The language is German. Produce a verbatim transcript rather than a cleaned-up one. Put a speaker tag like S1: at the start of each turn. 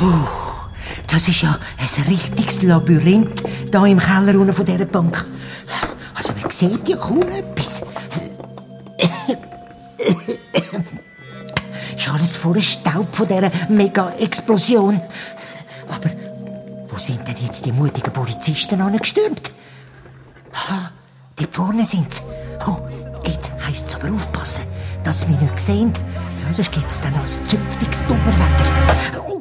S1: Puh, das ist ja ein richtiges Labyrinth da im Keller unten von dieser Bank. Also man sieht ja kaum etwas. Ist alles voller Staub von dieser Mega-Explosion. Aber wo sind denn jetzt die mutigen Polizisten angestürmt? Ha, dort vorne sind sie. Oh, jetzt heisst es aber aufpassen, dass sie mich nicht sehen. Ja, sonst gibt es dann noch ein zünftiges Donnerwetter.